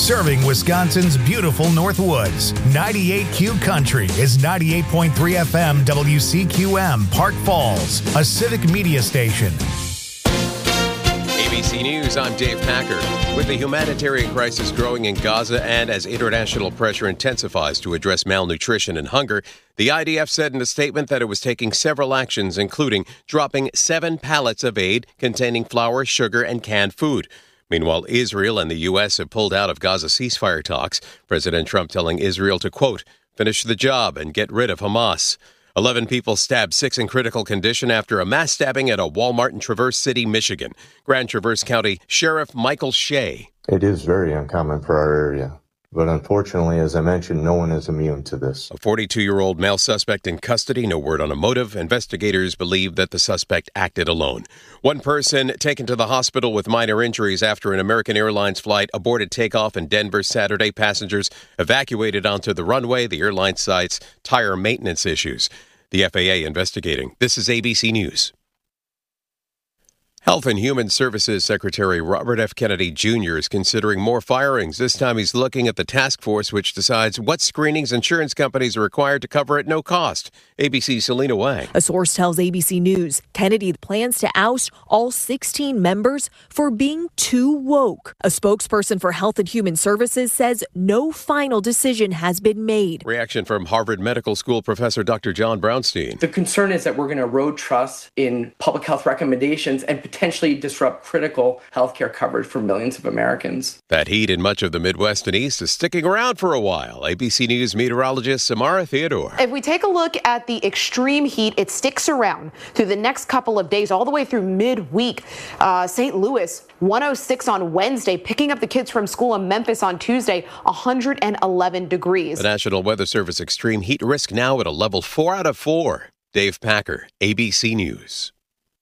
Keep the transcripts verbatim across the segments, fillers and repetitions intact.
Serving Wisconsin's beautiful Northwoods. ninety-eight Q Country is ninety-eight point three F M W C Q M, Park Falls, a civic media station. A B C News, I'm Dave Packer. With the humanitarian crisis growing in Gaza and as international pressure intensifies to address malnutrition and hunger, the I D F said in a statement that it was taking several actions, including dropping seven pallets of aid containing flour, sugar, and canned food. Meanwhile, Israel and the U S have pulled out of Gaza ceasefire talks, President Trump telling Israel to, quote, finish the job and get rid of Hamas. Eleven people stabbed, six in critical condition after a mass stabbing at a Walmart in Traverse City, Michigan. Grand Traverse County Sheriff Michael Shea. It is very uncommon for our area. But unfortunately, as I mentioned, no one is immune to this. A forty-two-year-old male suspect in custody, no word on a motive. Investigators believe that the suspect acted alone. One person taken to the hospital with minor injuries after an American Airlines flight aborted takeoff in Denver Saturday. Passengers evacuated onto the runway. The airline cites tire maintenance issues. The F A A investigating. This is A B C News. Health and Human Services Secretary Robert F. Kennedy Junior is considering more firings. This time he's looking at the task force which decides what screenings insurance companies are required to cover at no cost. A B C's Selena Wang. A source tells A B C News Kennedy plans to oust all sixteen members for being too woke. A spokesperson for Health and Human Services says no final decision has been made. Reaction from Harvard Medical School professor Doctor John Brownstein. The concern is that we're going to erode trust in public health recommendations and potentially disrupt critical healthcare coverage for millions of Americans. That heat in much of the Midwest and East is sticking around for a while. A B C News meteorologist Samara Theodore. If we take a look at the extreme heat, it sticks around through the next couple of days, all the way through midweek. Uh, Saint Louis, one oh six on Wednesday, picking up the kids from school in Memphis on Tuesday, one hundred eleven degrees. The National Weather Service extreme heat risk now at a level four out of four. Dave Packer, A B C News.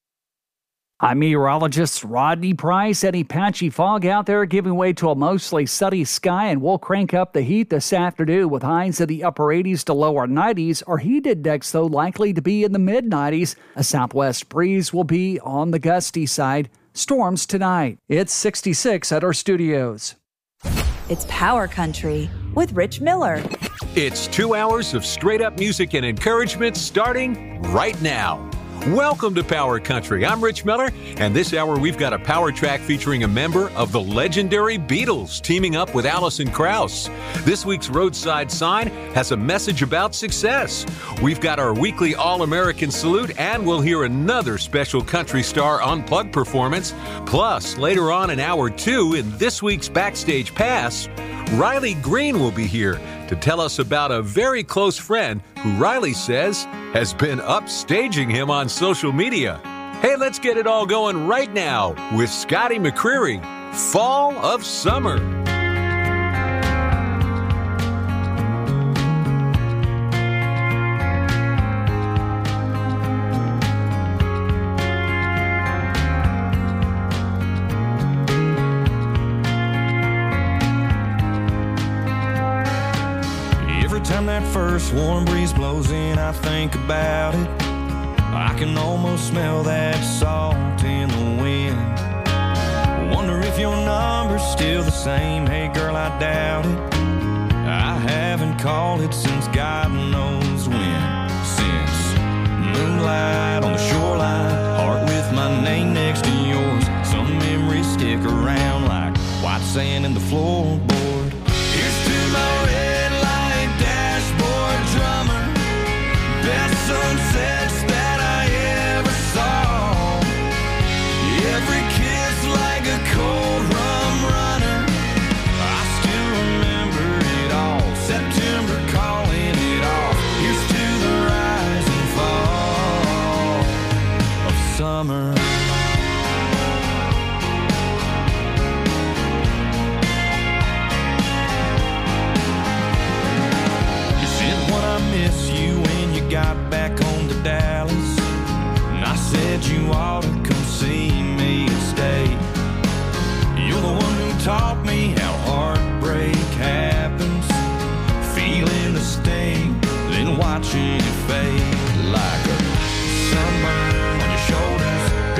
I'm meteorologist Rodney Price. Any patchy fog out there giving way to a mostly sunny sky, and we'll crank up the heat this afternoon with highs in the upper eighties to lower nineties. Our heat index, though, likely to be in the mid nineties. A southwest breeze will be on the gusty side. Storms tonight. It's sixty-six at our studios. It's Power Country with Rich Miller. It's two hours of straight-up music and encouragement starting right now. Welcome to Power Country. I'm Rich Miller, and this hour we've got a power track featuring a member of the legendary Beatles teaming up with Alison Krauss. This week's Roadside Sign has a message about success. We've got our weekly All-American Salute, and we'll hear another special country star unplugged performance. Plus, later on in hour two in this week's Backstage Pass, Riley Green will be here to tell us about a very close friend who Riley says has been upstaging him on social media. Hey, let's get it all going right now with Scotty McCreery, Fall of Summer. That first warm breeze blows in, I think about it. I can almost smell that salt in the wind. Wonder if your number's still the same. Hey girl, I doubt it. I haven't called it since God knows when. Since moonlight on the shoreline, heart with my name next to yours. Some memories stick around like white sand in the floorboard. Here's to my red drummer, best sunsets that I ever saw. Every kiss like a cold rum runner. I still remember it all. September calling it off. Here's to the rise and fall of summer. Miss you when you got back home to Dallas, and I said you ought to come see me and stay. You're the one who taught me how heartbreak happens, feeling the sting, then watching it fade like a sunburn on your shoulders.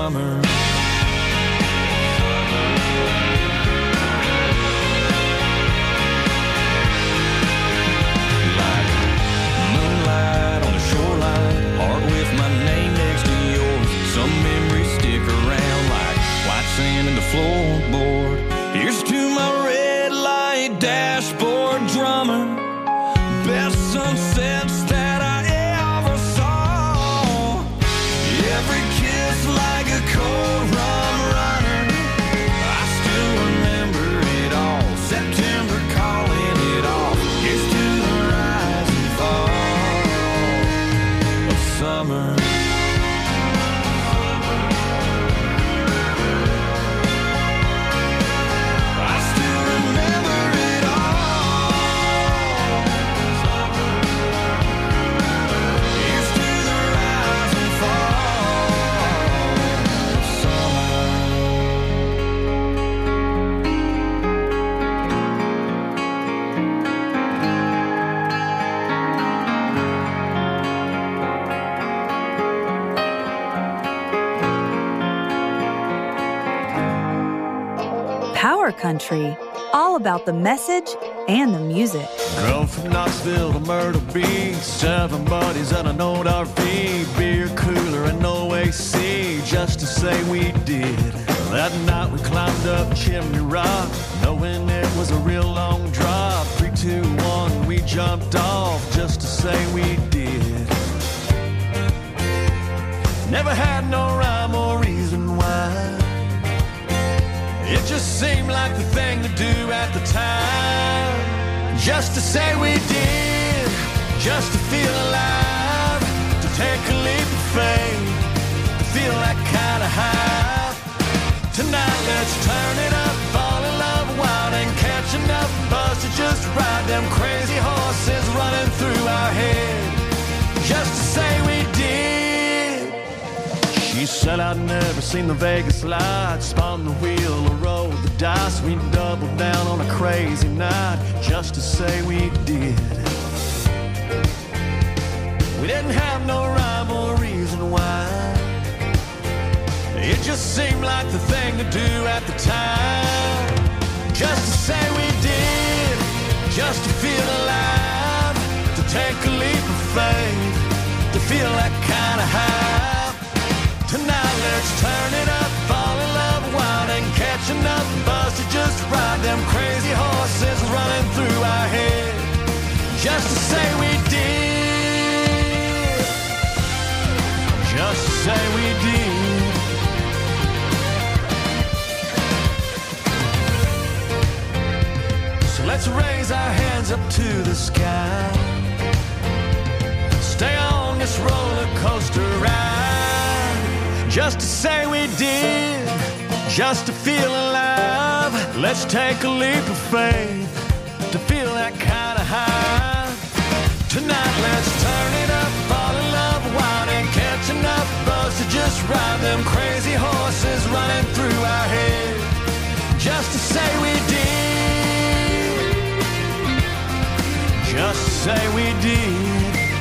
summer. Like moonlight on the shoreline, heart with my name next to yours. Some memories stick around like white sand in the floorboard. Here's to my red light dashboard drummer, best sunsets that I ever saw. Every kiss like a cold rum runner, I still remember it all. September calling it off. Here's to the rise and fall of summer. Power Country, all about the message and the music. Come from Knoxville to Myrtle Beach, seven buddies and an old R V, beer cooler and no A C, just to say we did. That night we climbed up Chimney Rock, knowing it was a real long drop. Three, two, one, we jumped off, just to say we did. Never had no rhyme or reason why, it just seemed like the thing to do at the time. Just to say we did, just to feel alive, to take a leap of faith, to feel that kind of high. Tonight let's turn it up, fall in love wild and catch enough buzz to just ride them crazy horses running through our head. Just to say we did. She said I'd never seen the Vegas lights, spun the wheel or rolled the dice. We doubled down on a crazy night, just to say we did. We didn't have no rhyme or reason why, it just seemed like the thing to do at the time. Just to say we did, just to feel alive, to take a leap of faith, to feel that kind of high. Tonight let's turn it up, fall in love wild and catch enough buzz to just ride them crazy horses running through our head. Just to say we did, just to say we did. So let's raise our hands up to the sky, stay on this roller coaster ride. Just to say we did, just to feel alive. Let's take a leap of faith, to feel that kind of high. Tonight let's turn it up, fall in love wild and catch enough buzz to just ride them crazy horses running through our head. Just to say we did, just to say we did.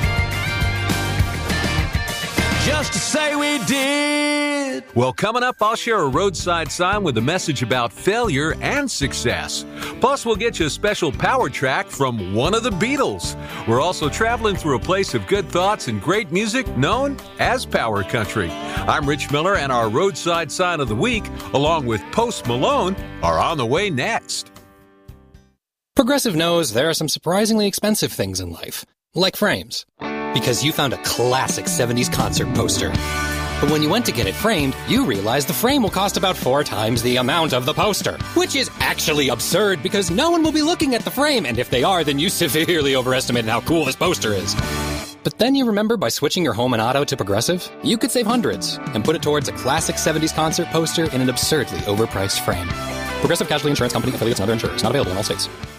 Just to say we did. Well, coming up, I'll share a roadside sign with a message about failure and success. Plus, we'll get you a special power track from one of the Beatles. We're also traveling through a place of good thoughts and great music known as Power Country. I'm Rich Miller, and our roadside sign of the week, along with Post Malone, are on the way next. Progressive knows there are some surprisingly expensive things in life, like frames. Because you found a classic seventies concert poster. But when you went to get it framed, you realized the frame will cost about four times the amount of the poster. Which is actually absurd because no one will be looking at the frame, and if they are, then you severely overestimated how cool this poster is. But then you remember by switching your home and auto to Progressive, you could save hundreds and put it towards a classic seventies concert poster in an absurdly overpriced frame. Progressive Casualty Insurance Company, affiliates, and other insurers. Not available in all states.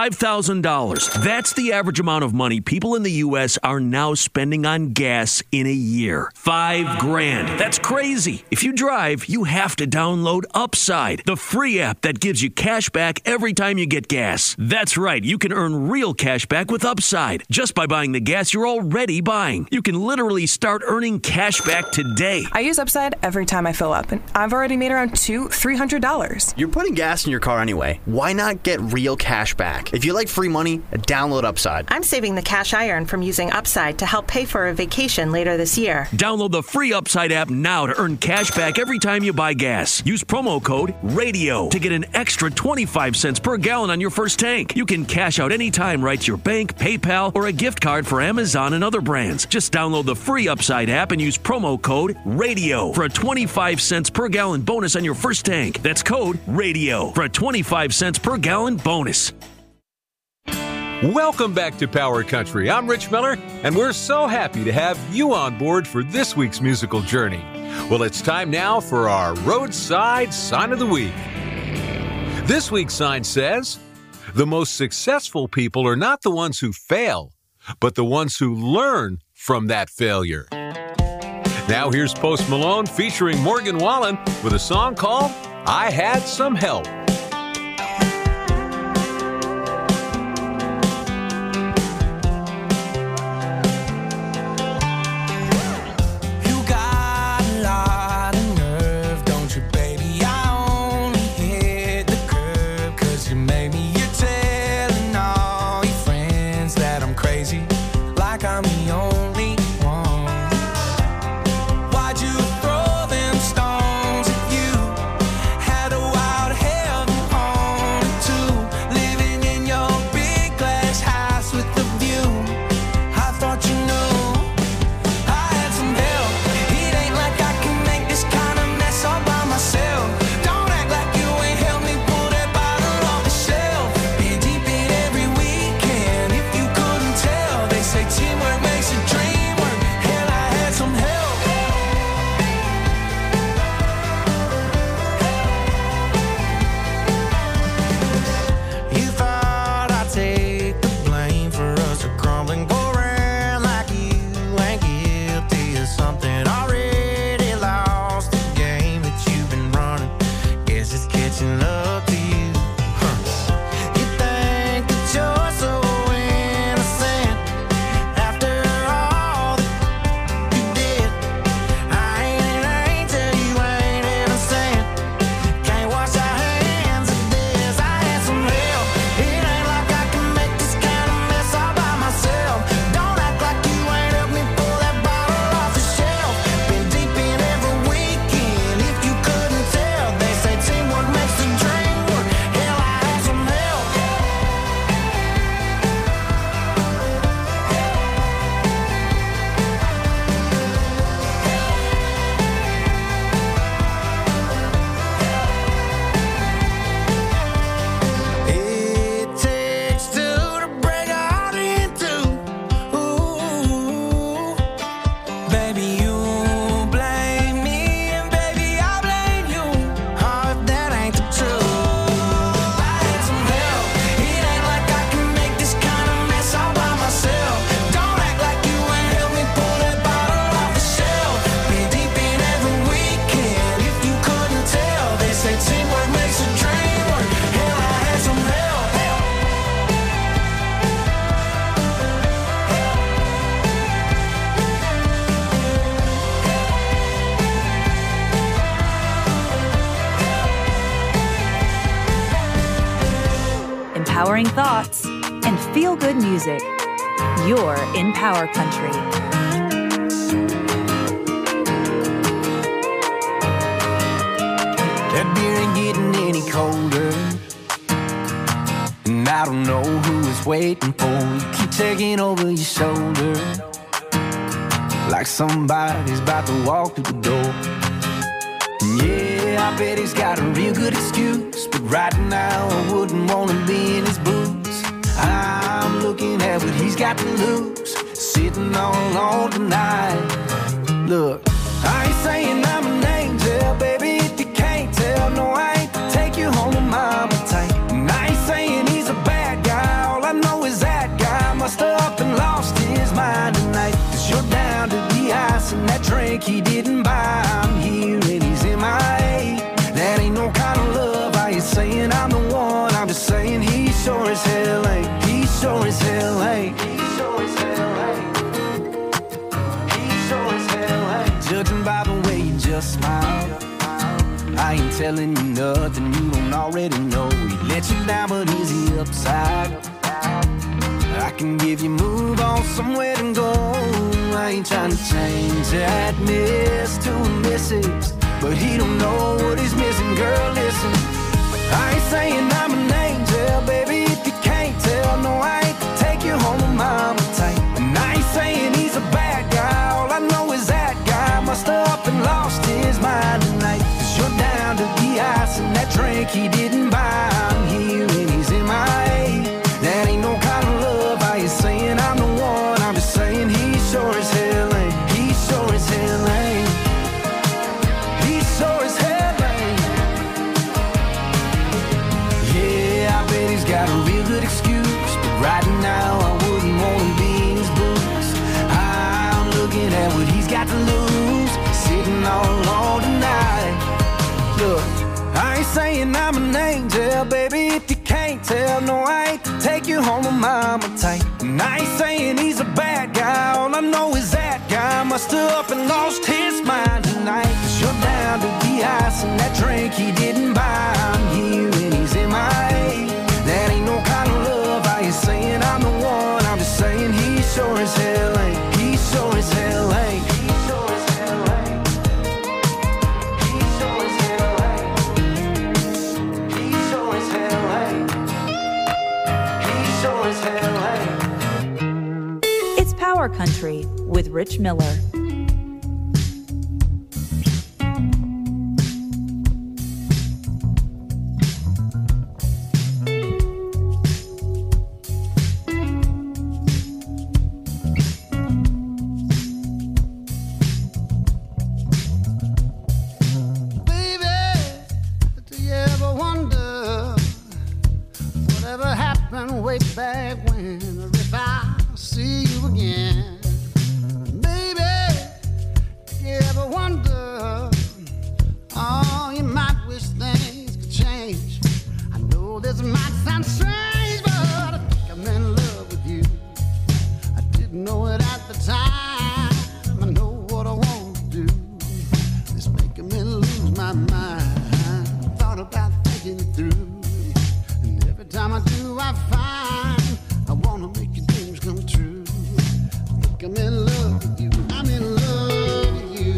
five thousand dollars. That's the average amount of money people in the U S are now spending on gas in a year. Five grand. That's crazy. If you drive, you have to download Upside, the free app that gives you cash back every time you get gas. That's right. You can earn real cash back with Upside just by buying the gas you're already buying. You can literally start earning cash back today. I use Upside every time I fill up, and I've already made around two, three hundred dollars. You're putting gas in your car anyway. Why not get real cash back? If you like free money, download Upside. I'm saving the cash I earn from using Upside to help pay for a vacation later this year. Download the free Upside app now to earn cash back every time you buy gas. Use promo code RADIO to get an extra twenty-five cents per gallon on your first tank. You can cash out anytime right to your bank, PayPal, or a gift card for Amazon and other brands. Just download the free Upside app and use promo code RADIO for a twenty-five cents per gallon bonus on your first tank. That's code RADIO for a twenty-five cents per gallon bonus. Welcome back to Power Country. I'm Rich Miller, and we're so happy to have you on board for this week's musical journey. Well, it's time now for our Roadside Sign of the Week. This week's sign says, the most successful people are not the ones who fail, but the ones who learn from that failure. Now here's Post Malone featuring Morgan Wallen with a song called I Had Some Help. Empowering thoughts and feel-good music. You're in Power Country. That beer ain't getting any colder, and I don't know who is waiting for you. Keep taking over your shoulder, like somebody's about to walk through the door. And yeah, I bet he's got a real good excuse, but right now I wouldn't want to be in his boots. I'm looking at what he's got to lose, sitting all alone tonight. Look, I ain't saying I'm an angel, baby, if you can't tell. No, I ain't to take you home to mama tight. And I ain't saying he's a bad guy, telling you nothing you don't already know. He let you down, but is he upside? I can give you move on somewhere to go. I ain't trying to change that miss to a missus, but he don't know what he's missing. Girl, listen, I ain't saying I'm an angel, baby, if you can't tell. No, I ain't to take you home with mama tight. And I ain't saying he's a bad guy, all I know is that guy must have up and lost his mind tonight. Cause you're down to the ice and that drink he didn't buy. I'm here and he's in my A. That ain't no kind of love. I ain't saying I'm the one, I'm just saying he sure as hell ain't. He sure as hell ain't. He sure as hell ain't. Yeah, I bet he's got a real good excuse, but right now I wouldn't want to be in his boots. I'm looking at what he's got to lose, sitting all alone tonight. Look, I ain't saying I'm an angel, baby, if you can't tell. No, I ain't to take you home with mama tight. And I ain't saying he's a bad guy, all I know is that guy must have up and lost his mind tonight. Cause you're down to the ice and that drink he didn't buy. I'm here and he's in my A. That ain't no kind of love. I ain't saying I'm the one, I'm just saying he sure as hell ain't. He sure as hell ain't. He sure as hell ain't. He sure as hell ain't. He sure as hell ain't. He sure as hell ain't. It's Power Country with Rich Miller. Way back when, or if I see you again, baby, you ever wonder, oh, you might wish things could change. I know this might sound strange, but I think I'm in love with you. I didn't know it at the time. I know what I want to do. It's making me lose my mind. Thought about thinking it through. Every time I do, I find I wanna make your dreams come true. I think I'm in love with you. I'm in love with you.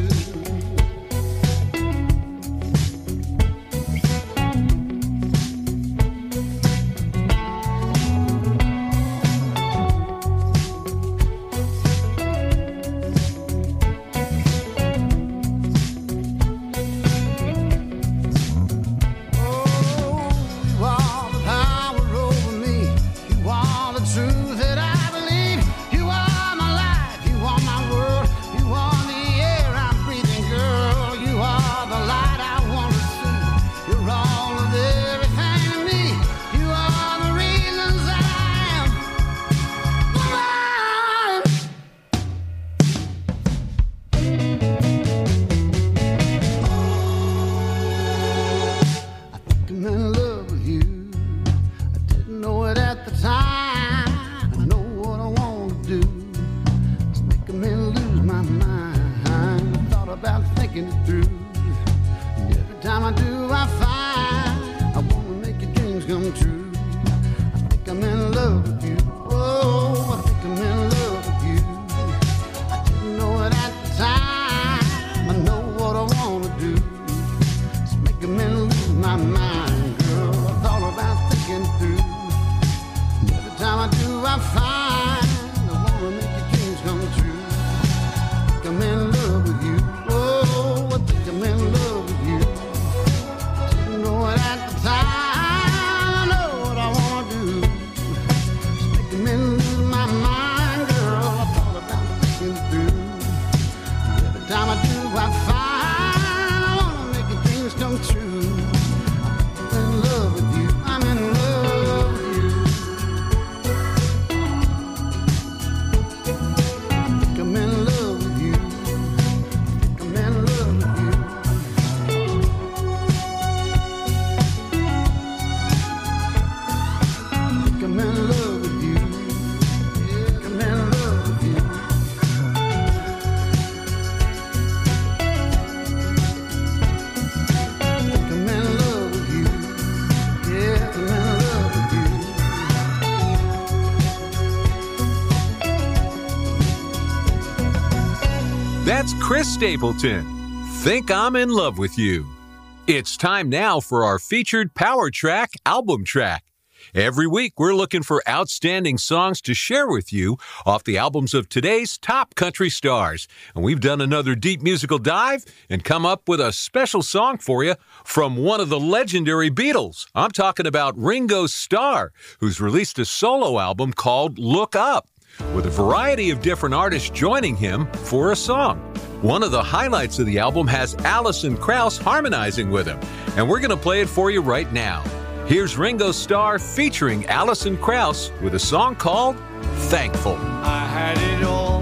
Chris Stapleton. Think I'm in love with you. It's time now for our featured Power Track album track. Every week, we're looking for outstanding songs to share with you off the albums of today's top country stars. And we've done another deep musical dive and come up with a special song for you from one of the legendary Beatles. I'm talking about Ringo Starr, who's released a solo album called Look Up, with a variety of different artists joining him for a song. One of the highlights of the album has Alison Krauss harmonizing with him, and we're going to play it for you right now. Here's Ringo Starr featuring Alison Krauss with a song called Thankful. I had it all,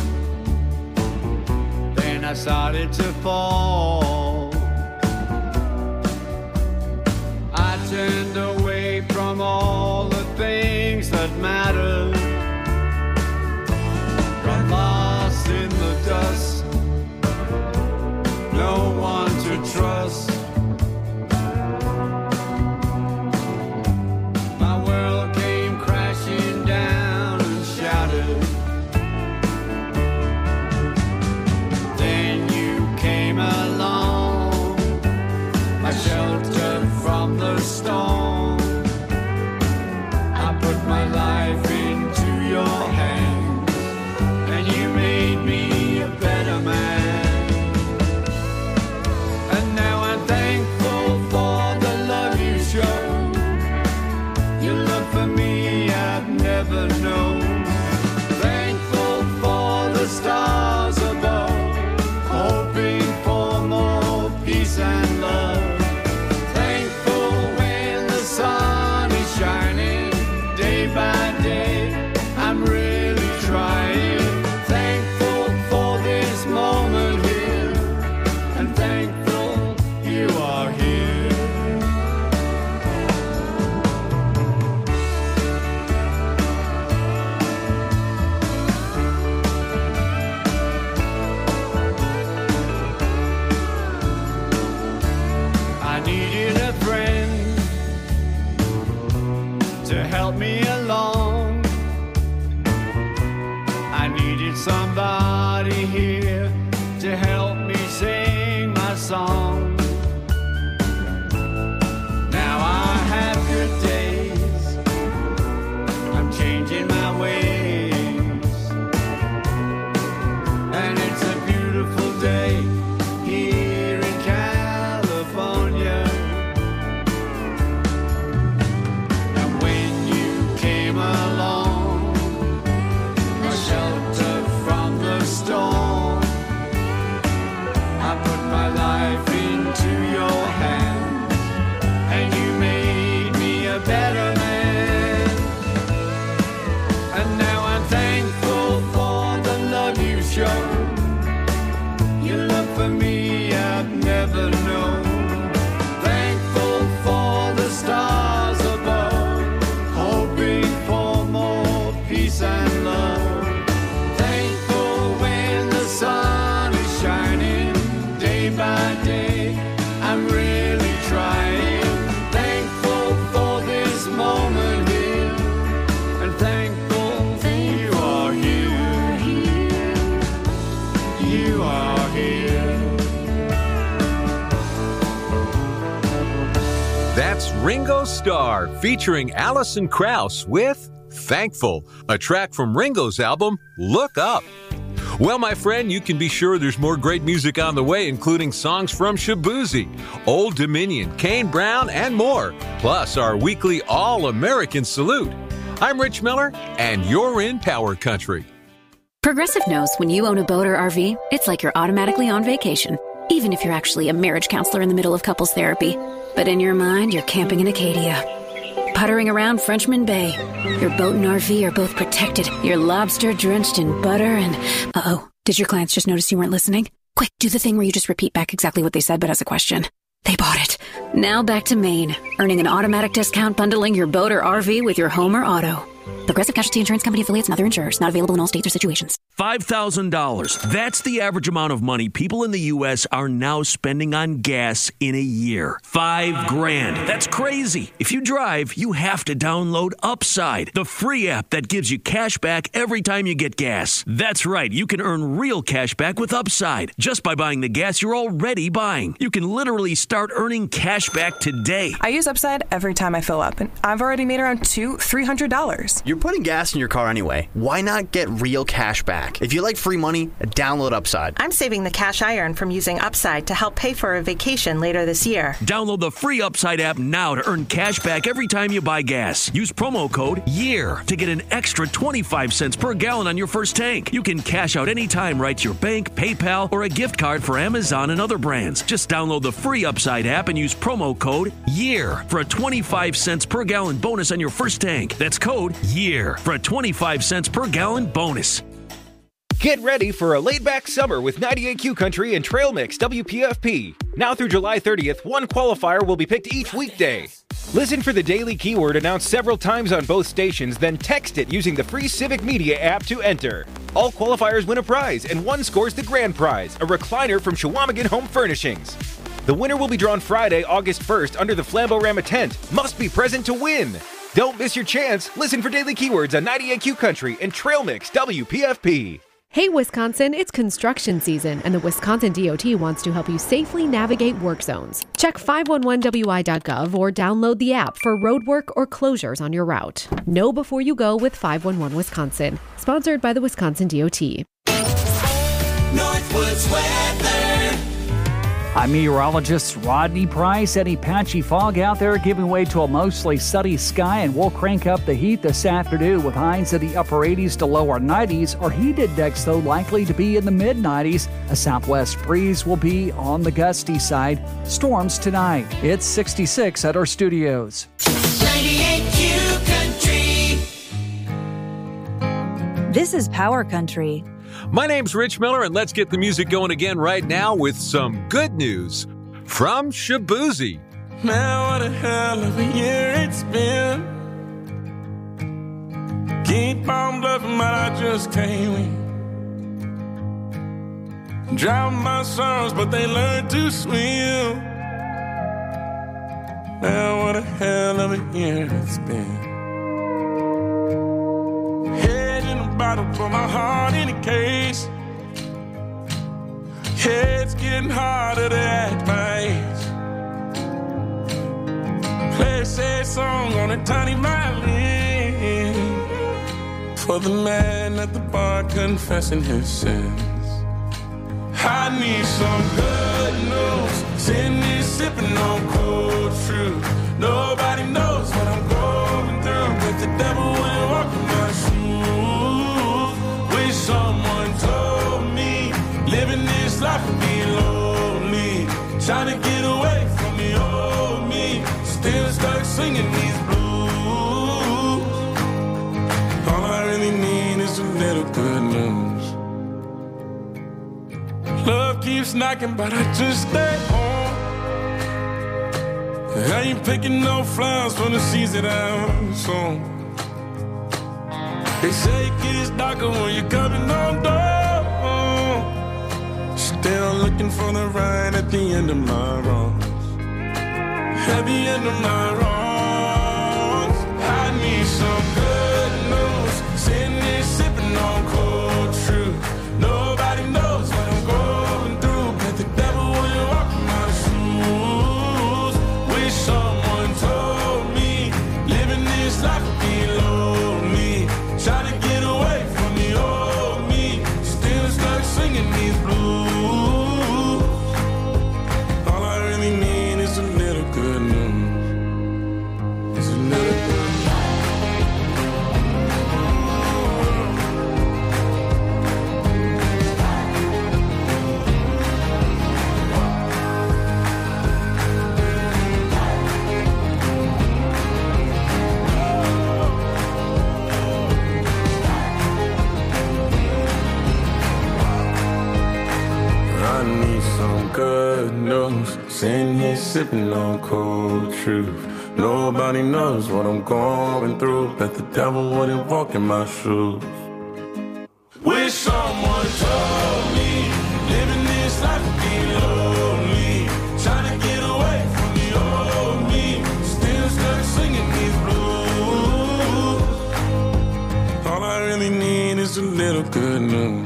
then I started to fall. I turned away from all the things that matter. Got lost in the dust, no one to trust. My world came crashing down and shattered. Then you came along, my shelter from the storm. I put my life into your hands, and you made me a better man. And now I'm thankful for the love you showed. You look for me I've never known. Thankful for the stars above, hoping for more peace and love. Thankful when the sun is shining day by day. I'm really trying. Thankful for this moment here, and thankful you are here. I needed a friend to help me along. I needed somebody here to help me sing my song. Now I have good days, I'm changing my ways, and it's a beautiful day here in California. And when you came along, my shelter from the storm, I put my life into your hands, and you made me a better man. And now I'm thankful for the love you showed. You look for me I've never known. Thankful for the stars above, hoping for more peace and love. Thankful when the sun is shining day by day. I'm really trying. Thankful for this moment here, and thankful you are here. You are here. That's Ringo Starr featuring Alison Krauss with Thankful, a track from Ringo's album Look Up. Well, my friend, you can be sure there's more great music on the way, including songs from Shaboozey, Old Dominion, Kane Brown, and more, plus our weekly All-American Salute. I'm Rich Miller, and you're in Power Country. Progressive knows when you own a boat or R V, it's like you're automatically on vacation, even if you're actually a marriage counselor in the middle of couples therapy. But in your mind, you're camping in Acadia, puttering around Frenchman Bay. Your boat and R V are both protected. You're lobster drenched in butter and... Uh-oh, did your clients just notice you weren't listening? Quick, do the thing where you just repeat back exactly what they said but as a question. They bought it. Now back to Maine, earning an automatic discount bundling your boat or R V with your home or auto. Progressive Casualty Insurance Company affiliates and other insurers. Not available in all states or situations. five thousand dollars. That's the average amount of money people in the U S are now spending on gas in a year. Five grand. That's crazy. If you drive, you have to download Upside, the free app that gives you cash back every time you get gas. That's right. You can earn real cash back with Upside just by buying the gas you're already buying. You can literally start earning cash back today. I use Upside every time I fill up, and I've already made around two, three hundred dollars. You're putting gas in your car anyway. Why not get real cash back? If you like free money, download Upside. I'm saving the cash I earn from using Upside to help pay for a vacation later this year. Download the free Upside app now to earn cash back every time you buy gas. Use promo code YEAR to get an extra twenty-five cents per gallon on your first tank. You can cash out anytime right to your bank, PayPal, or a gift card for Amazon and other brands. Just download the free Upside app and use promo code YEAR for a twenty-five cents per gallon bonus on your first tank. That's code YEAR for a twenty-five cents per gallon bonus. Get ready for a laid-back summer with ninety-eight Q Country and Trail Mix W P F P. Now through July thirtieth, one qualifier will be picked each weekday. Listen for the daily keyword announced several times on both stations, then text it using the free Civic Media app to enter. All qualifiers win a prize, and one scores the grand prize, a recliner from Chequamegon Home Furnishings. The winner will be drawn Friday, August first under the Flamborama tent. Must be present to win. Don't miss your chance. Listen for daily keywords on ninety-eight Q Country and Trail Mix W P F P. Hey Wisconsin, it's construction season, and the Wisconsin D O T wants to help you safely navigate work zones. Check five one one W I dot gov or download the app for road work or closures on your route. Know before you go with five one one Wisconsin. Sponsored by the Wisconsin D O T. Northwoods weather. I'm meteorologist Rodney Price. Any patchy fog out there giving way to a mostly sunny sky, and we'll crank up the heat this afternoon with highs in the upper eighties to lower nineties. Our heat index, though, likely to be in the mid nineties. A southwest breeze will be on the gusty side. Storms tonight. It's sixty-six at our studios. ninety-eight Q Country. This is Power Country. My name's Rich Miller, and let's get the music going again right now with some good news from Shaboozey. Man, what a hell of a year it's been. Keep on bluffing, but I just can't win. Drown my sorrows, but they learn to swim. Man, what a hell of a year it's been. Head in a bottle, put my heart in a case. It's getting harder to act my age. Play a sad song on a tiny violin for the man at the bar confessing his sins. I need some good news. Sitting here sipping on cold truth. Nobody knows what I'm going through, but the devil will walk in my shoes. Wish someone told me living this life would be lonely. Trying to get away from the old me. Still stuck singing these blues. All I really need is a little good news. Love keeps knocking, but I just stay home. I ain't picking no flowers from the seeds that I've sown. They say it gets darker when you're coming on door. Still looking for the right at the end of my wrongs. At the end of my wrongs, I need some good news. Sitting there sipping on cold truth. Nobody knows what I'm going through, but the devil will walk in my shoes. Wish someone told me living this life would be lonely. Trying to get away from the old me. Still stuck singing these blues. All I really need is a little good news. It's a little good news. I need some good news. Sitting here sipping on cold truth. Nobody knows what I'm going through. Bet the devil wouldn't walk in my shoes. Wish someone told me living this life would be lonely. Trying to get away from the old me. Still stuck singing these blues. All I really need is a little good news.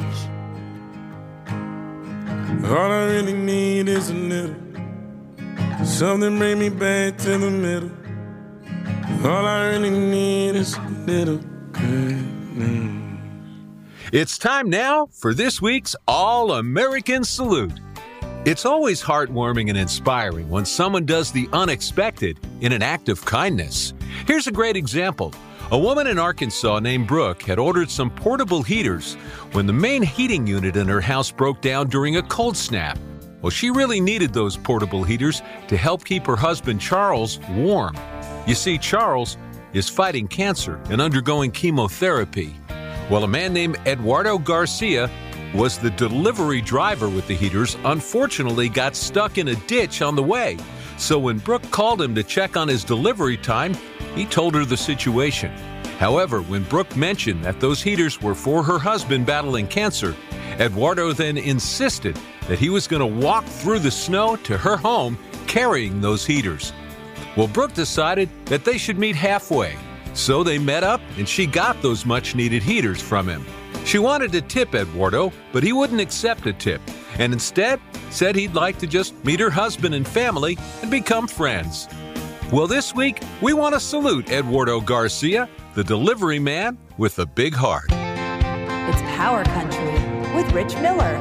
All I really need is a little. Something bring me back to the middle. All I really need is a little good news. It's time now for this week's All-American Salute. It's always heartwarming and inspiring when someone does the unexpected in an act of kindness. Here's a great example. A woman in Arkansas named Brooke had ordered some portable heaters when the main heating unit in her house broke down during a cold snap. Well, she really needed those portable heaters to help keep her husband Charles warm. You see, Charles is fighting cancer and undergoing chemotherapy. Well, a man named Eduardo Garcia was the delivery driver with the heaters, unfortunately got stuck in a ditch on the way. So when Brooke called him to check on his delivery time, he told her the situation. However, when Brooke mentioned that those heaters were for her husband battling cancer, Eduardo then insisted that he was going to walk through the snow to her home carrying those heaters. Well, Brooke decided that they should meet halfway. So they met up and she got those much-needed heaters from him. She wanted to tip Eduardo, but he wouldn't accept a tip, and instead said he'd like to just meet her husband and family and become friends. Well, this week, we want to salute Eduardo Garcia, the delivery man with a big heart. It's Power Country with Rich Miller.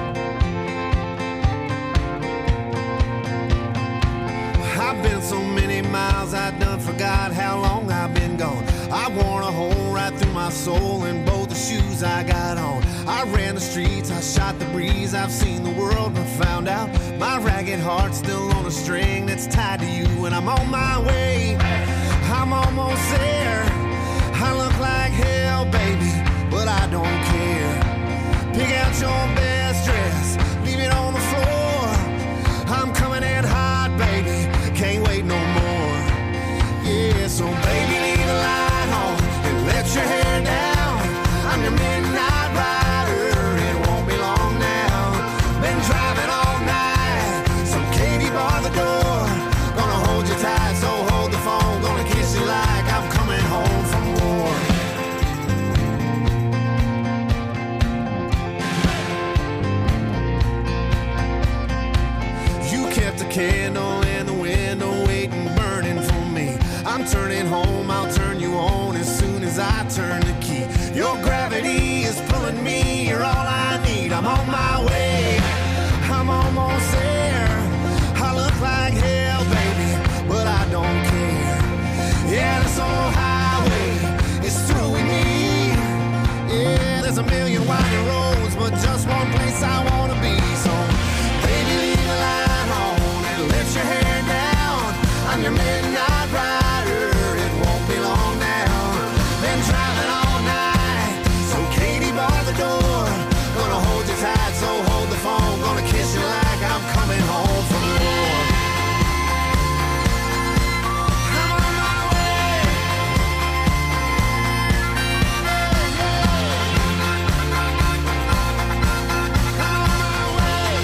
I've been so many miles, I done forgot how long I've been gone. I worn a hole right through my soul in both the shoes I got on. I ran the streets, I shot the breeze, I've seen the world and found out my ragged heart's still on a string that's tied to you. And I'm on my way, I'm almost there. I look like hell, baby, but I don't care. Pick out your best dress, leave it on the floor. I'm coming in hot, baby, can't wait no more. Yeah, so baby, leave the light on and let your hair down. I'm your midnight rider, it won't be long now. Been driving all night, so Katie bar the door. Gonna hold you tight, so hold the phone. Gonna kiss you like I'm coming home from war. You kept a candle in the window, waiting, burning for me. I'm turning home, I'll turn you on as soon as I turn the key. Your gravity is pulling me, you're all I need. I'm on my way, I'm almost there. I look like hell, baby, but I don't care. Yeah, this old highway is through with me. Yeah, there's a million winding roads, but just one place I wanna be. So, baby, leave the light on and let your hair down. I'm your midnight rider, it won't be long now. Been driving all night, so Katie bar the door. Gonna hold you tight, so hold the phone. Gonna kiss you like I'm coming home from war. I'm on my way. I'm on my way.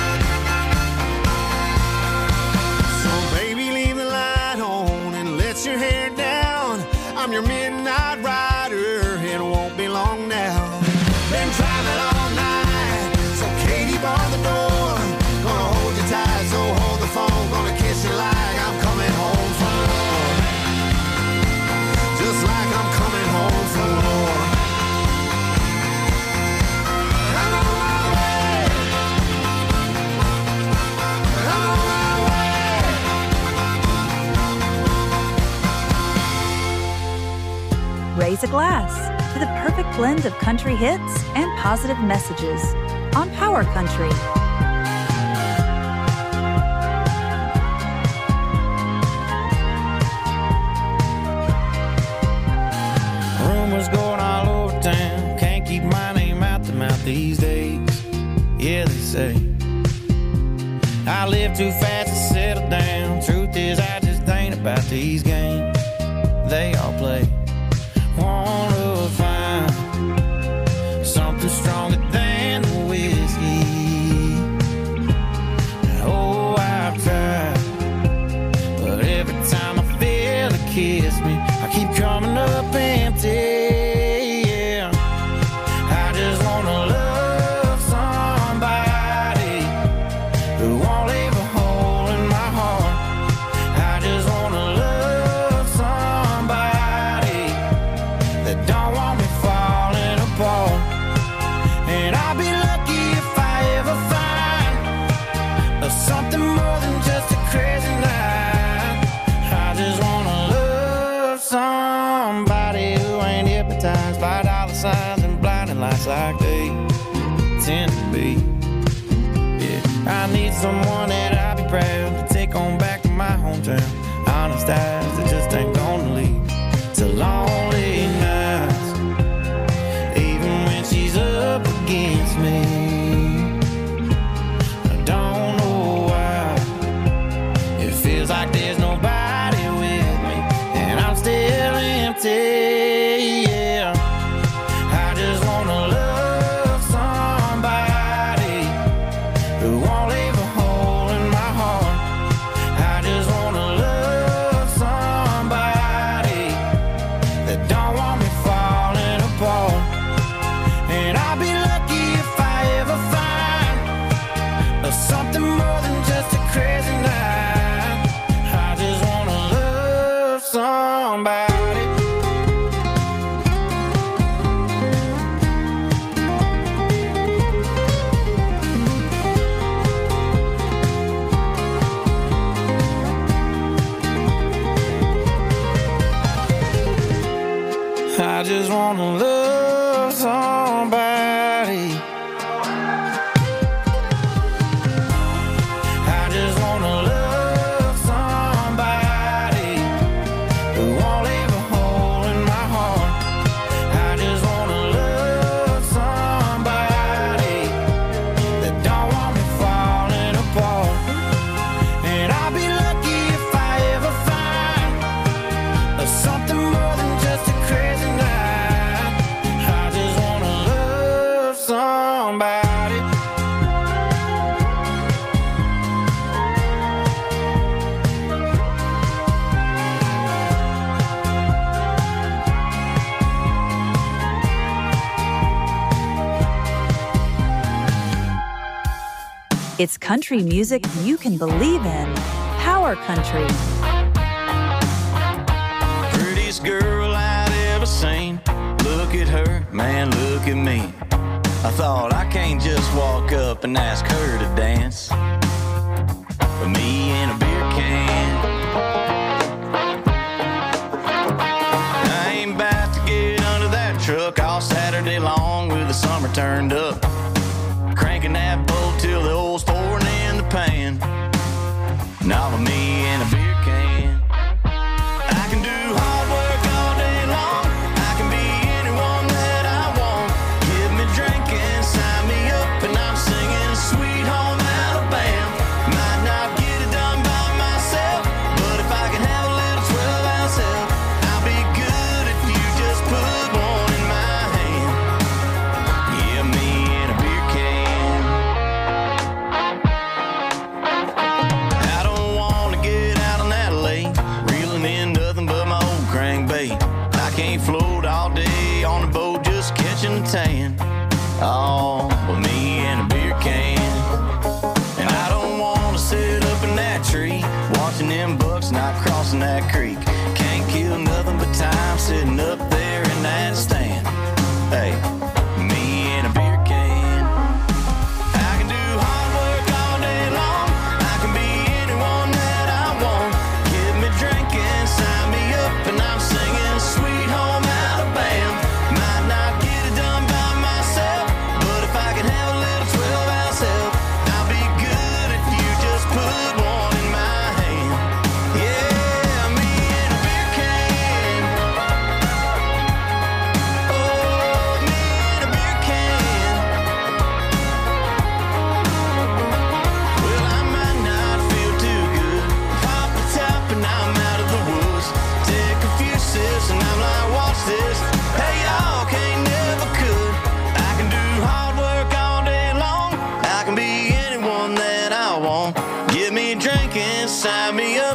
So baby, leave the light on and let your hair down. I'm your midnight rider, it won't be long now. Been driving all night, so Katie bar the door. Gonna hold you tight, so hold the phone. Gonna kiss you like I'm coming home from war. Just like I'm coming home from war. I'm on my way. I'm on my way. Raise a glass to the perfect blend of country hits and positive messages on Power Country. Rumors going all over town, can't keep my name out the mouth these days. Yeah, they say I live too fast to settle down. Truth is, I just ain't about these games they all play. Wanna find something stronger than the whiskey. Oh, I've tried, but every time I feel it kiss me, I keep coming up empty. Yeah, I just wanna love somebody who won't leave a hole in my heart. I just wanna love somebody that don't want me falling apart. And I'll be lucky if I ever find something more than just a crazy night. I just wanna love somebody who ain't hypnotized by dollar signs and blinding lights like they tend to be. Yeah, I need someone that I'll be proud to take on back to my hometown. Honest eyes that just ain't gonna lead to lonely nights, even when she's up against me. I don't know why it feels like there's nobody with me, and I'm still empty. Yeah, I just wanna love somebody who won't leave a hole in my heart. I just wanna love somebody that don't want me falling apart. And I'll be lucky if I ever find something more than just a crazy night. I just wanna love somebody. I just wanna love somebody. I just wanna love somebody who won't leave a hole in my heart. I just wanna love somebody that don't want me falling apart. And I'll be lucky if I ever find something more than just a crazy night. I just wanna love somebody. It's country music you can believe in. Power Country. Prettiest girl I'd ever seen. Look at her, man, look at me. I thought I can't just walk up and ask her to dance. But me and a beer can. I ain't about to get under that truck all Saturday long with the summer turned up. Cranking that boat till the oil's pouring in the pan. Now with me and a beer can. I can do hard work all day long. I can be anyone that I want. Give me drinking, sign me up, and I'm singing Sweet Home Alabama. Might not get it done by myself, but if I can have a little twelve ounce help, I'll be good if you just put one in my hand. Yeah, me and a beer can. I don't wanna get out on that lake, reeling in nothing but my old crankbait. I can't float all day on the boat just catching a tan. Oh, but me and a beer can. And I don't wanna sit up in that tree watching them bucks not crossing that creek. Can't kill nothing but time sitting up there in that stand. Hey, me and a beer can. I can do hard work all day long. I can be anyone that I want. Give me drinking, sign me up, and I'm singing Sweet Home Alabama. Might not get it done by myself, but if I can have a little twelve ounce help, I'll be good if you just put one in my hand. Yeah, me and a beer can.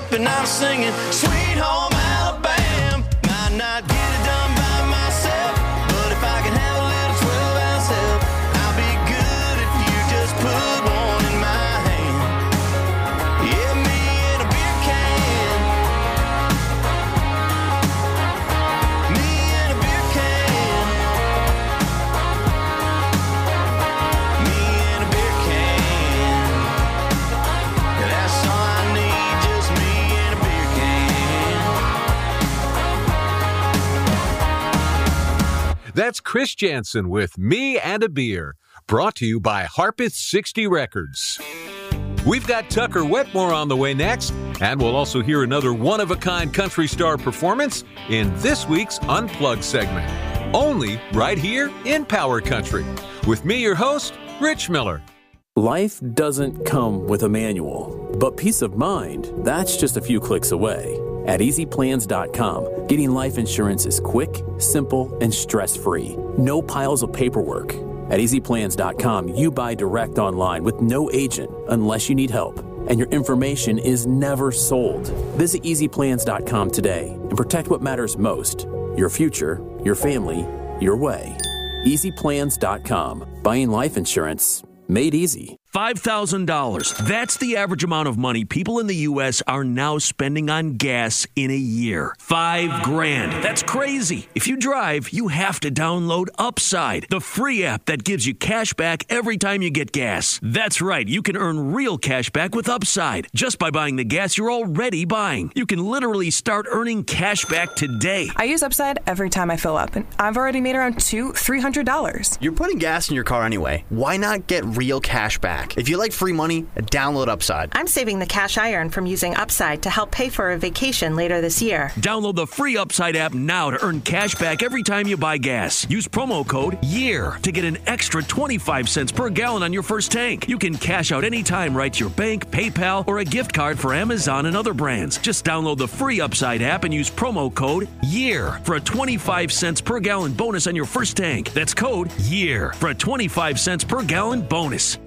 up and I'm singing Sweet Home Alabama. Might not get it done by myself, but if I can have a little twelve ounce help, I'll be good if you just put one in my hand. Yeah, me and a beer can. Me and a beer can. Me and a beer can. That's all I need, just me and a beer can. That's Chris Jansen with Me and a Beer, brought to you by Harpeth sixty Records. We've got Tucker Wetmore on the way next, and we'll also hear another one-of-a-kind country star performance in this week's Unplugged segment, only right here in Power Country. With me, your host, Rich Miller. Life doesn't come with a manual, but peace of mind, that's just a few clicks away. At easy plans dot com, getting life insurance is quick, simple, and stress-free. No piles of paperwork. At easy plans dot com, you buy direct online with no agent unless you need help, and your information is never sold. Visit easy plans dot com today and protect what matters most: your future, your family, your way. easy plans dot com. Buying life insurance made easy. five thousand dollars. That's the average amount of money people in the U S are now spending on gas in a year. Five grand. That's crazy. If you drive, you have to download Upside, the free app that gives you cash back every time you get gas. That's right. You can earn real cash back with Upside just by buying the gas you're already buying. You can literally start earning cash back today. I use Upside every time I fill up, and I've already made around two, three hundred dollars. You're putting gas in your car anyway. Why not get real cash back? If you like free money, download Upside. I'm saving the cash I earn from using Upside to help pay for a vacation later this year. Download the free Upside app now to earn cash back every time you buy gas. Use promo code YEAR to get an extra twenty-five cents per gallon on your first tank. You can cash out anytime right to your bank, PayPal, or a gift card for Amazon and other brands. Just download the free Upside app and use promo code YEAR for a twenty-five cents per gallon bonus on your first tank. That's code YEAR for a twenty-five cents per gallon bonus.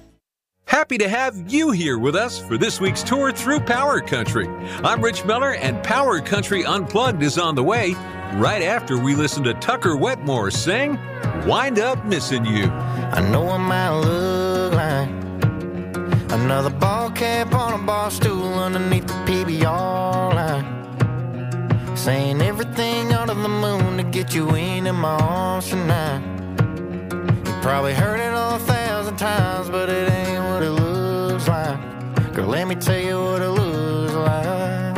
Happy to have you here with us for this week's tour through Power Country. I'm Rich Miller, and Power Country Unplugged is on the way right after we listen to Tucker Wetmore sing Wind Up Missing You. I know I might look like another ball cap on a bar stool underneath the P B R line, saying everything under the moon to get you into my arms tonight. You probably heard it a thousand times, but it ain't what it looks like. Girl, let me tell you what it looks like.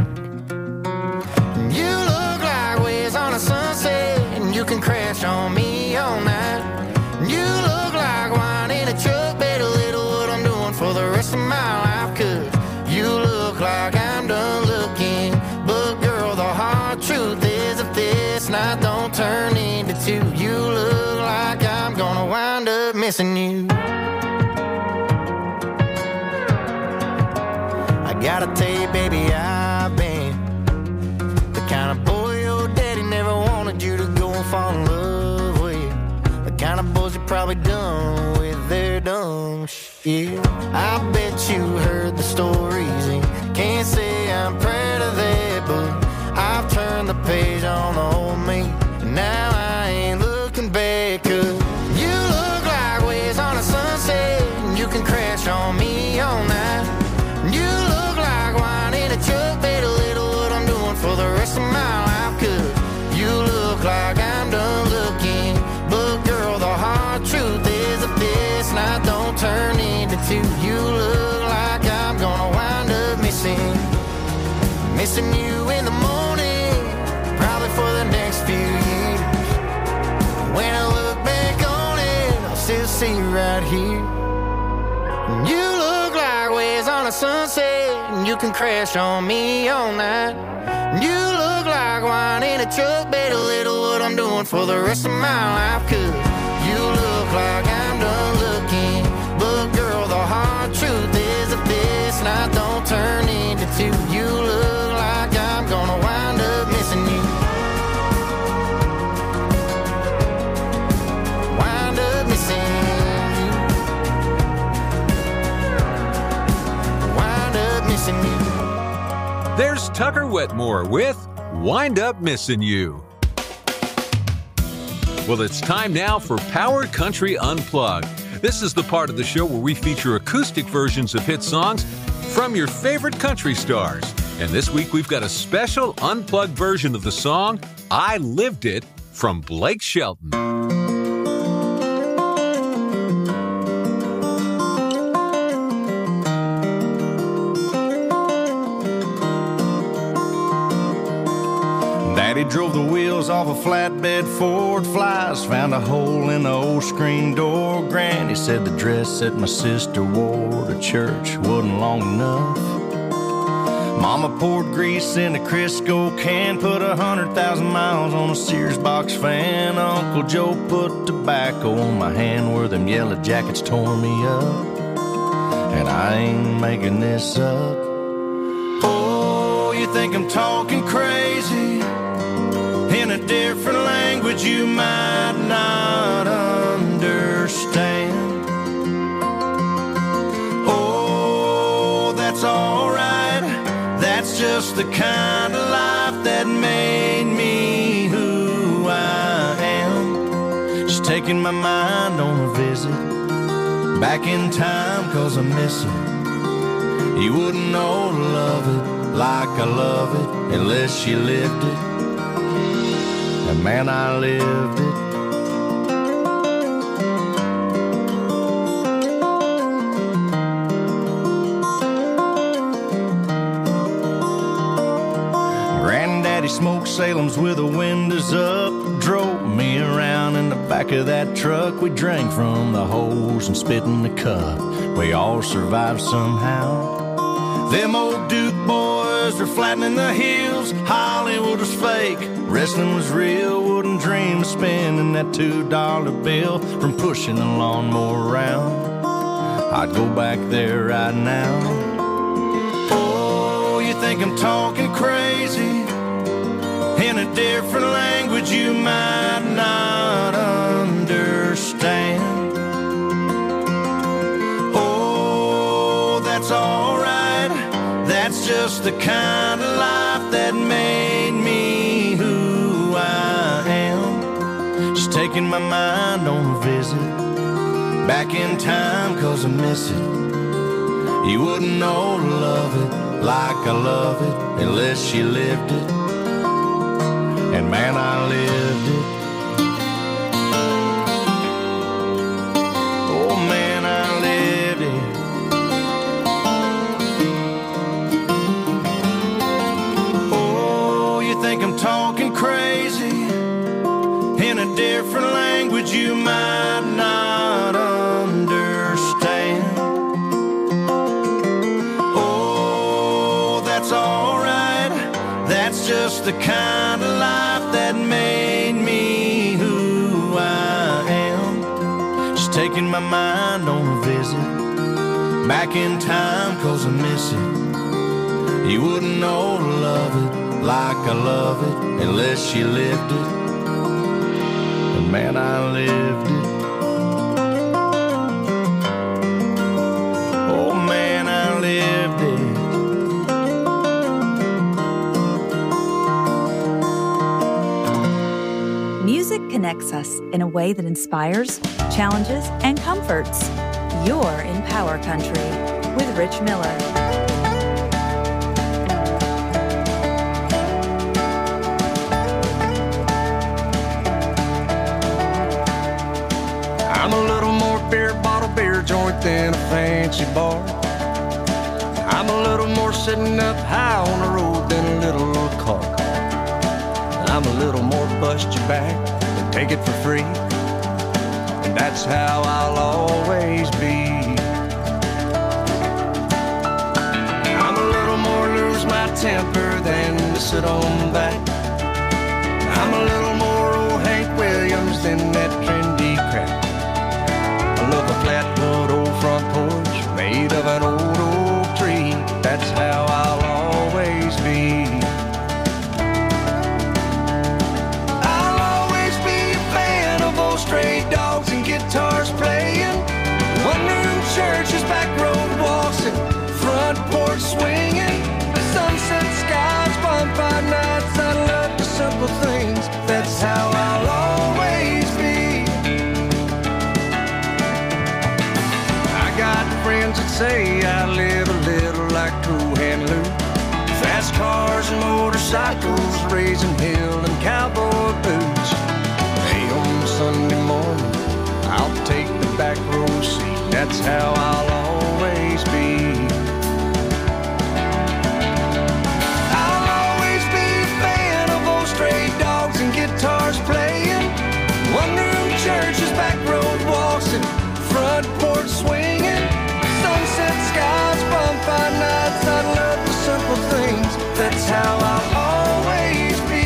You look like waves on a sunset, and you can crash on me all night. You look like wine in a truck, better little what I'm doing for the rest of my life. Cause you look like I'm done looking, but girl, the hard truth is if this night don't turn into two, you look like I'm gonna wind up missing you. I gotta tell you, baby, I've been the kind of boy your daddy never wanted you to go and fall in love with. The kind of boys you probably done with their dumb shit. I bet you heard the stories and can't say I'm proud of that, but I've turned the page on the old me, and now I ain't looking back. Cause you look like waves on a sunset, and you can crash on me all night. You look like wine in a truck, better little what I'm doing for the rest of my life. Cause you look like I'm done looking, but girl, the hard truth is if this night don't turn into two, you look like I'm gonna wind up missing Missing you in the morning, probably for the next few years. When I look back on it, I'll still see you right here. You look like waves on a sunset, and you can crash on me all night. You look like wine in a truck, better little what I'm doing for the rest of my life. Cause you look like I'm done looking, but girl, the hard truth is if this night don't turn into two, you look like I'm gonna wind up missing you. Wind up missing you. Wind up missing you. there's Tucker Wetmore with Wind Up Missing You. Well, it's time now for Power Country Unplugged. This is the part of the show where we feature acoustic versions of hit songs from your favorite country stars. And this week we've got a special unplugged version of the song I Lived It from Blake Shelton. Daddy drove the wheels off a flatbed Ford Flies, found a hole in the old screen door. Granny said the dress that my sister wore to church wasn't long enough. Mama poured grease in a Crisco can, put a hundred thousand miles on a Sears box fan. Uncle Joe put tobacco on my hand where them yellow jackets tore me up. And I ain't making this up. Oh, you think I'm talking crazy? In a different language you might not understand. Oh, that's alright. That's just the kind of life that made me who I am. Just taking my mind on a visit back in time, cause I miss it. You wouldn't know to love it like I love it unless you lived it. And man, I lived it. Granddaddy smoked Salems with the windows up, drove me around in the back of that truck. We drank from the hose and spit in the cup. We all survived somehow. Them old Duke boys were flattening the hills. Hollywood was fake, wrestling was real. Wouldn't dream of spending that two dollar bill from pushing the lawnmower around. I'd go back there right now. Oh, you think I'm talking crazy? In a different language you might not understand. Oh, that's alright. That's just the kind of life that made me who I am. Just taking my mind on a visit back in time, cause I miss it. You wouldn't know to love it like I love it unless you lived it. And man, I lived it. Oh man, I lived it. Oh, you think I'm talking crazy? In a different language you might not understand. Oh, that's alright. That's just the kind of life that made me who I am. Just taking my mind on a visit back in time, cause I miss it. You wouldn't know to love it like I love it unless you lived it. And man, I lived it. Oh man, I lived it. Music connects us in a way that inspires, challenges, and comforts. You're in Power Country with Rich Miller. I'm a little more beer bottle, beer joint than a fancy bar. I'm a little more sitting up high on the road than a little old car car. I'm a little more bust your back and take it for free. And that's how I'll always be. I'm a little more lose my temper than to sit on back. I'm a little more old Hank Williams than that trendy crap. I love a flatwood old front porch made of an old oak tree. That's how I'll always be. I'll always be a fan of old stray dogs and guitars playing, one-room churches, back road waltzing, front porch swinging, the sunset sky motorcycles, raising hell and cowboy boots. Hey, on Sunday morning, I'll take the back row seat. That's how I'll always be. I'll always be a fan of old stray dogs and guitars playing, one-room churches, back road walks, and front porch swinging, sunset skies, bonfire nights. I love the simple things. That's how I'll always be.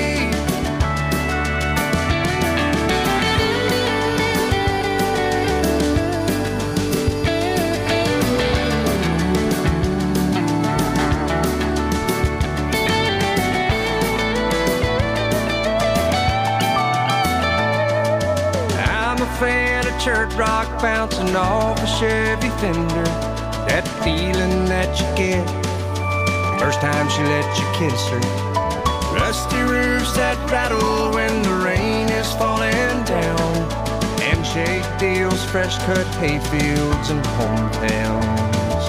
I'm a fan of church rock bouncing off a Chevy Fender. That feeling that you get first time she let you kiss her. Rusty roofs that rattle when the rain is falling down. Handshake deals, fresh cut hayfields and hometowns.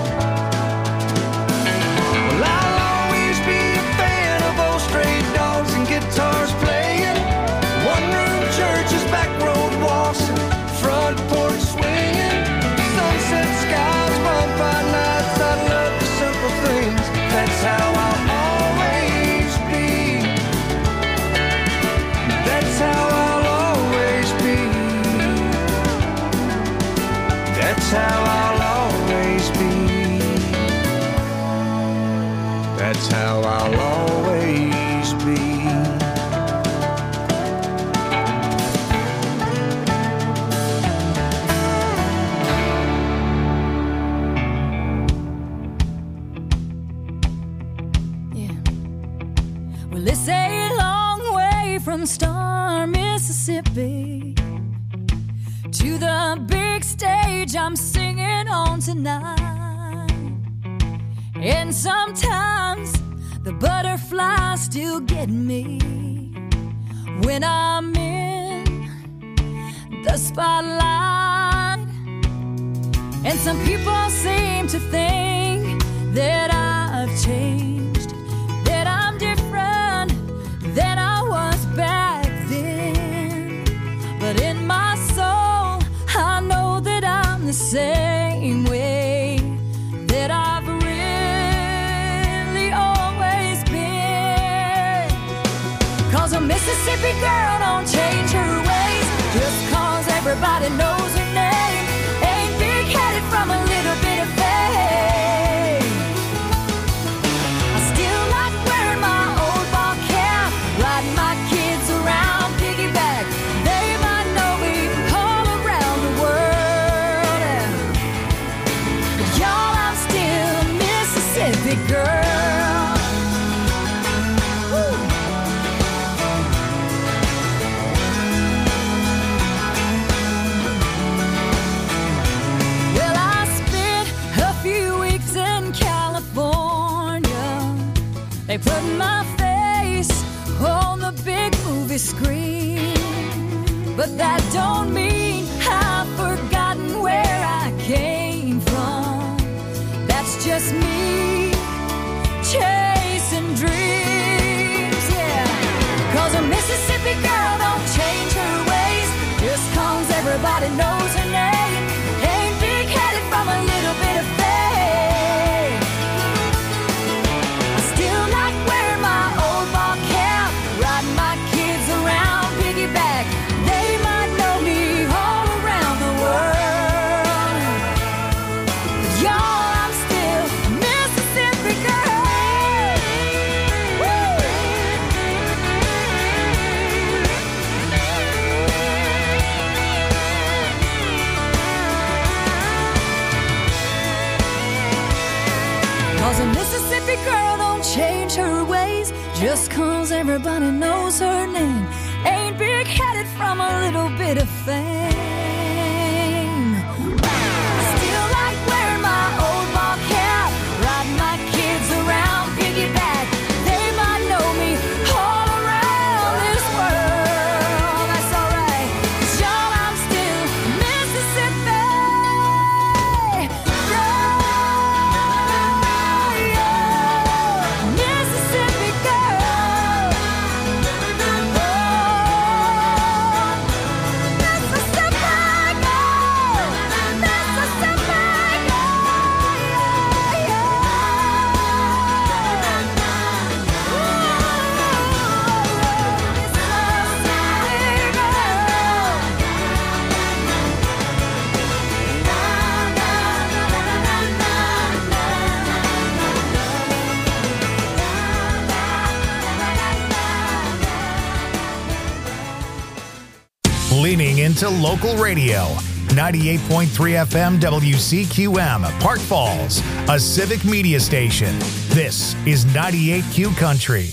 Well, I'll always be a fan of old stray dogs and guitars playing, one-room churches, back road walks, and front porch swinging, sunset skies, bonfire nights. I love the simple things. That's how I'll always be. That's how I'll always be. That's how I'll always be. That's how I'll always be. Well, it's a long way from Star, Mississippi to the big stage I'm singing on tonight. And sometimes the butterflies still get me when I'm in the spotlight. And some people seem to think that I've changed, that I'm different than I was back then. But in my soul, I know that I'm the same way that I've really always been. Cause a Mississippi girl don't change her ways just cause everybody knows her name. Ain't big-headed from a little bit of fame. I still like wearing my old ball cap, riding my kids around piggyback. They might know me all around the world. But y'all, I'm still a Mississippi girl. Woo. Well, I spent a few weeks in California. They put my face on the big movie screen. But that don't mean I've forgotten where I came from. That's just me chasing dreams, yeah. Cause a Mississippi girl don't change her ways just cause everybody knows her name. Ain't big-headed from a little bit of fame. I still like wearing my old ball cap, riding my kids around piggyback. They might know me all around the world. But y'all, I'm still a Mississippi girl. Woo! Cause a Mississippi girl don't change her ways just cause everybody knows her name. Ain't big-headed from a little bit of fame. I still like wearing my old ball cap, riding my kids around piggyback. They might know me all around this world. That's alright, 'cause y'all, I'm still Mississippi. Yeah, yeah. Mississippi girl. into local radio. ninety-eight point three F M W C Q M, Park Falls, a civic media station. This is ninety-eight Q Country.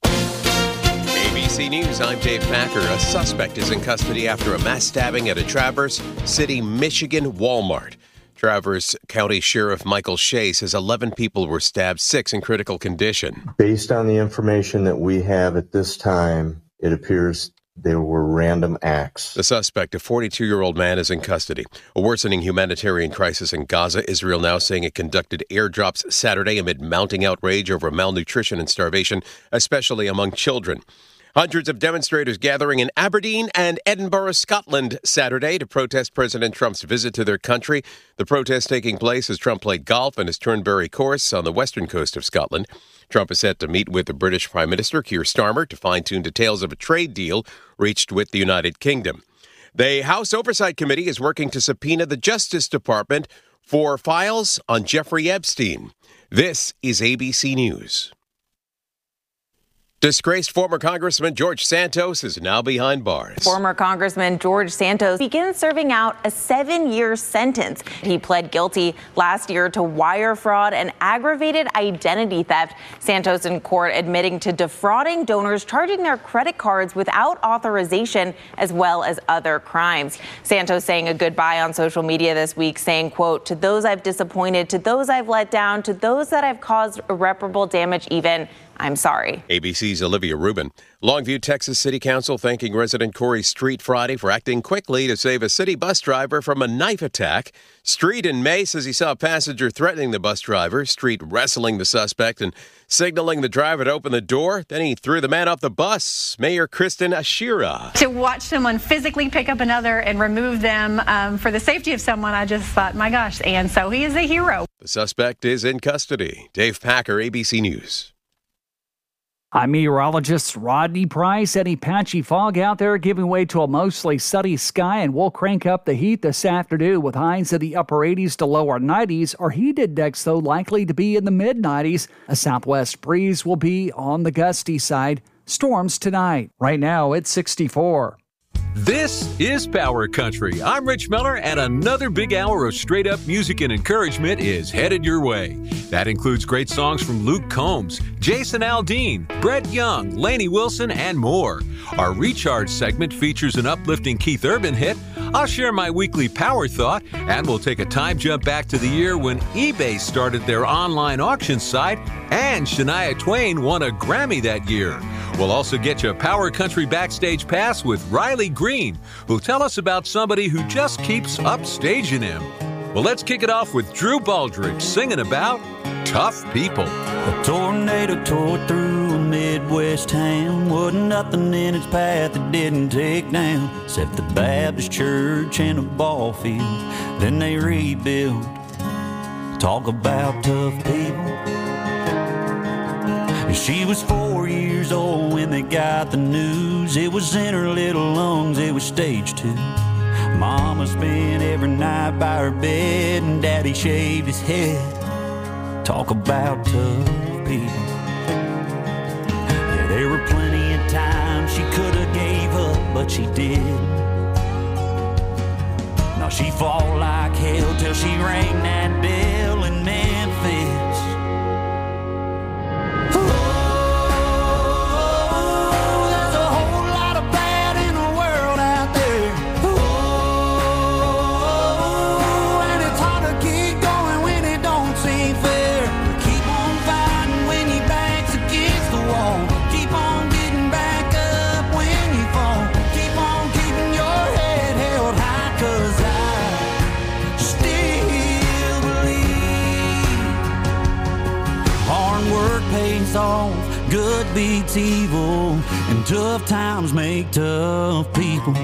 A B C News, I'm Dave Packer. A suspect is in custody after a mass stabbing at a Traverse City, Michigan Walmart. Traverse County Sheriff Michael Shea says eleven people were stabbed, six in critical condition. Based on the information that we have at this time, it appears there were random acts. The suspect, a forty-two-year-old man, is in custody. A worsening humanitarian crisis in Gaza. Israel now saying it conducted airdrops Saturday amid mounting outrage over malnutrition and starvation, especially among children. Hundreds of demonstrators gathering in Aberdeen and Edinburgh, Scotland, Saturday to protest President Trump's visit to their country. The protest taking place as Trump played golf in his Turnberry course on the western coast of Scotland. Trump is set to meet with the British Prime Minister, Keir Starmer, to fine-tune details of a trade deal reached with the United Kingdom. The House Oversight Committee is working to subpoena the Justice Department for files on Jeffrey Epstein. This is A B C News. Disgraced former Congressman George Santos is now behind bars. Former Congressman George Santos begins serving out a seven-year sentence. He pled guilty last year to wire fraud and aggravated identity theft. Santos in court admitting to defrauding donors, charging their credit cards without authorization, as well as other crimes. Santos saying a goodbye on social media this week, saying, quote, "To those I've disappointed, to those I've let down, to those that I've caused irreparable damage even, I'm sorry." A B C's Olivia Rubin. Longview, Texas City Council thanking resident Corey Street Friday for acting quickly to save a city bus driver from a knife attack. Street in May says he saw a passenger threatening the bus driver. Street wrestling the suspect and signaling the driver to open the door. Then he threw the man off the bus. Mayor Kristen Ashira. To watch someone physically pick up another and remove them um, for the safety of someone, I just thought, my gosh. And so he is a hero. The suspect is in custody. Dave Packer, A B C News. I'm meteorologist Rodney Price. Any patchy fog out there giving way to a mostly sunny sky, and we'll crank up the heat this afternoon with highs in the upper eighties to lower nineties. Our heat index, though, likely to be in the mid nineties. A southwest breeze will be on the gusty side. Storms tonight. Right now, it's sixty-four. This is Power Country. I'm Rich Miller, and another big hour of straight-up music and encouragement is headed your way. That includes great songs from Luke Combs, Jason Aldean, Brett Young, Lainey Wilson, and more. Our Recharge segment features an uplifting Keith Urban hit. I'll share my weekly power thought, and we'll take a time jump back to the year when eBay started their online auction site, and Shania Twain won a Grammy that year. We'll also get you a Power Country backstage pass with Riley Green, who'll tell us about somebody who just keeps upstaging him. Well, let's kick it off with Drew Baldridge singing about tough people. A tornado tore through a Midwest town. Wasn't nothing in its path that didn't take down, except the Baptist church and a ball field. Then they rebuilt. Talk about tough people. She was four years old when they got the news. It was in her little lungs, it was stage two. Mama spent every night by her bed, and Daddy shaved his head. Talk about tough people. Yeah, there were plenty of times she could have gave up, but she didn't. Now she fought like hell till she rang that bell in Memphis. Off, good beats evil, and tough times make tough people.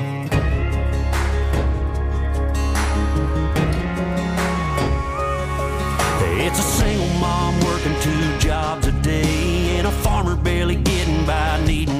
It's a single mom working two jobs a day, and a farmer barely getting by, needing